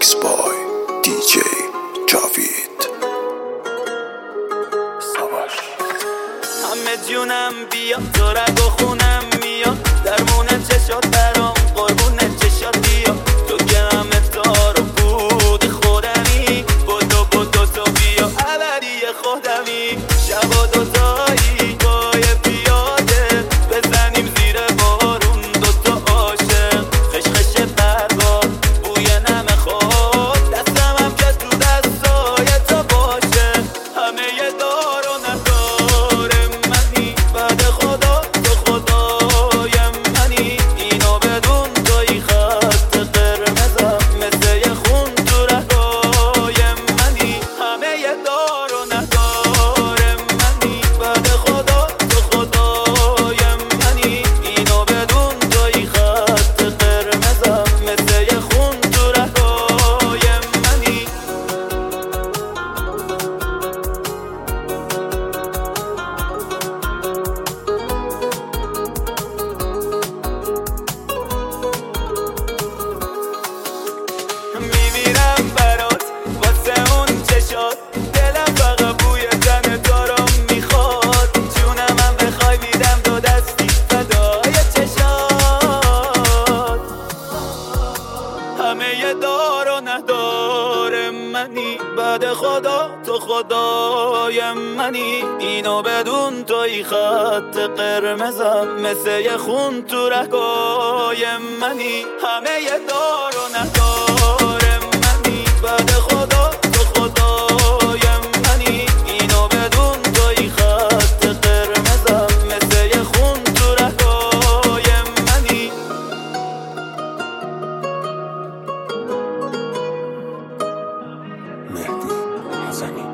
Mixed by DJ جاوید سواش. همه جونم بیا تو رگ و خونم میاد، درمون چشات برام قربون چشات بیا. تو که همه تارو بود خودمی، بدو تو بیا ابدی خودمی. شبا دوتایی پای پیاده بزنیم زیر بارون، دوتا عاشق خشخش برگار بوی نم خود، دستم هم که تو دستای تو باشه. همه یه دار و ندار منی، بعد خدا تو خدای منی. اینو بدون توی خط قرمزم مثل یه خون تو رگای منی. همه یه دار و ندار منی، بعد خدا تو خدای منی. اینو بدون توی خط قرمزم مثل یه خون تو رگای منی. میمیرم برات واسه اون چشات، دلم فقط بوی تن دارم میخواد. جونم هم بخوای میدم دو دستی فدای چشات. همه یه دار و ندار منی، بعد خدا تو خدای منی. اینو بدون توی خط قرمزم مثل یه خون تو رگای منی. همه یه دار و ندار منی، بعد خدا تو خدای منی. اینو بدون توی خط قرمزم مثل یه خون تو رگای منی. مهدی حسنی.